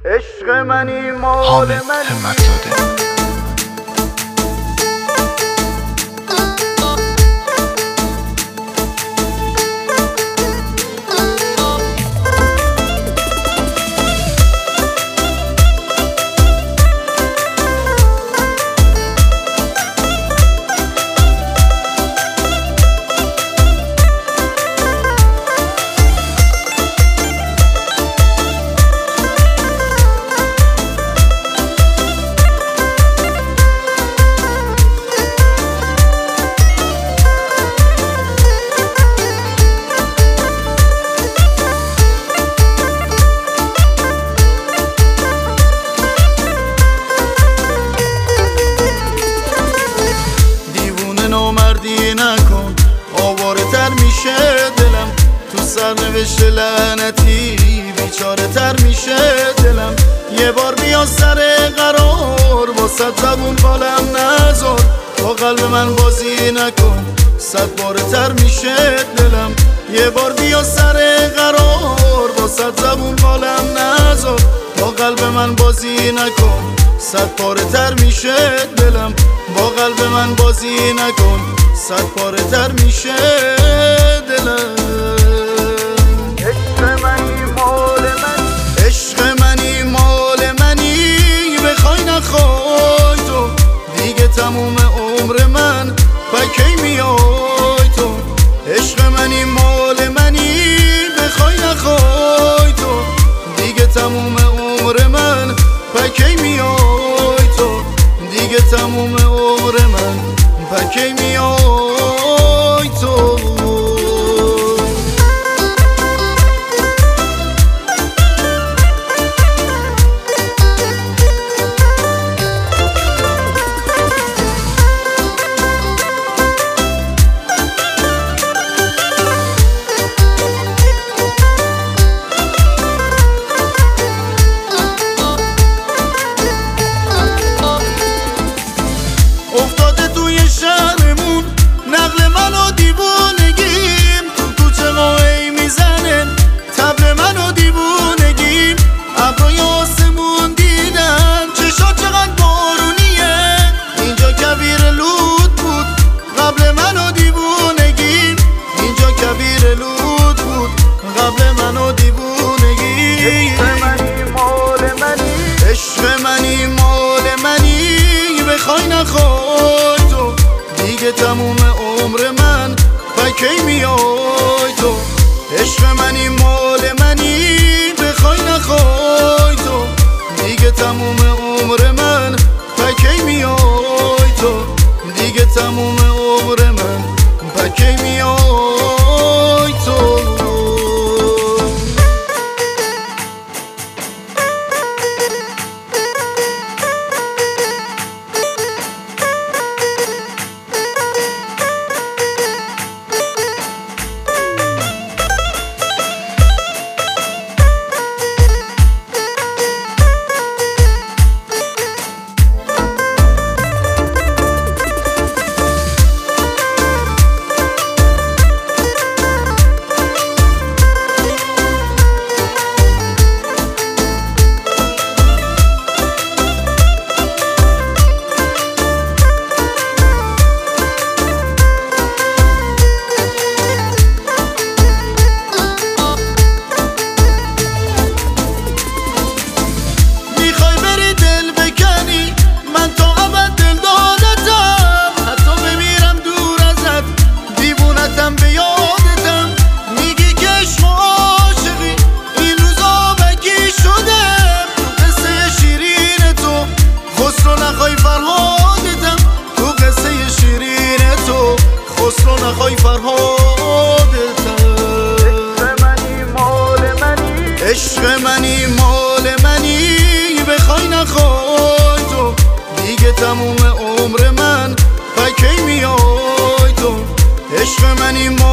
عشق منی مال منی. نامردی نکن، آواره تر میشه دلم، تو سرنوشت لعنتی بیچاره تر میشه دلم. یه بار بیا سر قرار، با صد زبون بالم نذار، با قلب من بازی نکن، صد باره تر میشه دلم. یه بار بیا سر قرار، با صد زبون بالم نذار، با قلب من بازی نکن، صد پاره تر میشه دلم. با قلب من بازی نکن، صد پاره تر میشه دلم. عشق منی مال منی، عشق منی مال منی، بخوای نخوای تو دیگه تموم عمر من، پکی میای تو. عشق منی مال منی، بخوای نخوای تو دیگه تموم عمر من، پکی میای تو دیگه تموم عمر من، پکی میای تو. افتاده توی شهرمون نقل من و دیوونگیم، تو کوچه قاهی میزنه طبل من و دیوونگیم. ابرای آسمون دیدم چشا چقدر بارونیه، اینجا کویر لود بود قبل من و دیوونگیم، اینجا کویر لود بود قبل من و دیوونگیم. عشق منی مال منی، عشق منی مال منی، بخوای نخوای تو دیگه تموم عمر من، پکی میای تو. عشق منی مال منی، بخوای نخوای تو دیگه تموم عمر من، پکی میای تو دیگه تموم عمر من، پکی میای تو. خسرو نخوای فرهادتم. عشق منی مال منی، عشق منی مال منی، بخوای نخوای تو دیگه تموم عمر من، پکی میای تو. عشق منی